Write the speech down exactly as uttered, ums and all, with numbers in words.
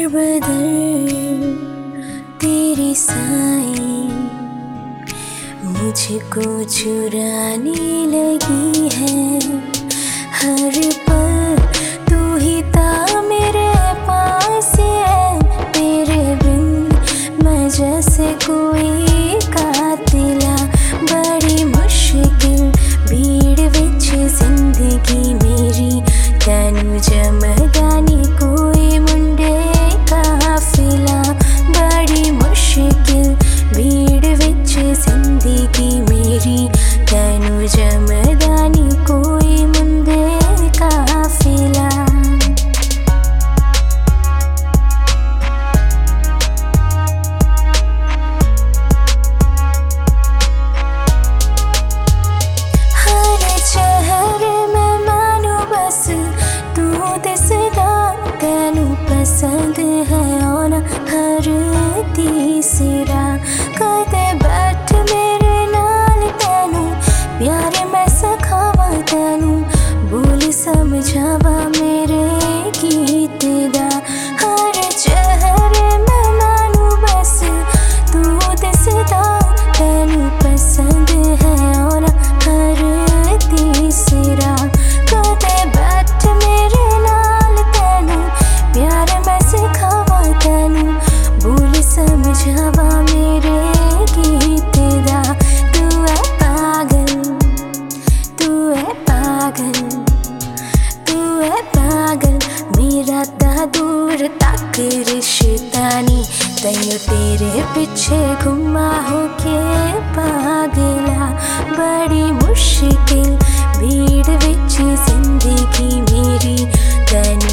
बदर तेरी साएं मुझको चुराने लगी है। हर पल तू ही था मेरे पास है, तेरे बिन मैं जैसे कोई कातिला। बड़ी मुश्किल भीड़ विच जिंदगी मेरी, तैनू जमदानी कोई मुंडे काफिला। बड़ी मुश्किल भीड़ विच जिंदगी मेरी, तैनू जमदानी कोई मुंडे काफिला। हर चेहरे में मानो बस तू दिसदा, तैनू पसंद है होना हर तीसरा। कदे बैठ मेरे नाल तैनू प्यार मैं सखावा, तैनू बोल समझावा मेरे गीत दा। हर चेहरे में मानू बस तू दिसदा, तैनू पसंद है होना हर तीसरा। कदे बैठ मेरे नाल तैनू प्यार मैं सिखावा, तैनू बोल समझावा मेरे गीत दा। तू है पागल, तू है पागल, तू है पागल मेरा ता दूर तक रिश्ता नी। तैनू तेरे पिछे घुमा होके पागला। बड़ी मुश्किल भीड़ विच जिंदगी मेरी, तैनू